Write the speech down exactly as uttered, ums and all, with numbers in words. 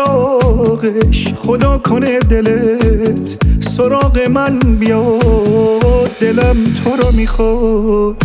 فراقش، خدا کنه دلت سراغ من بیاد، دلم تو رو میخواد.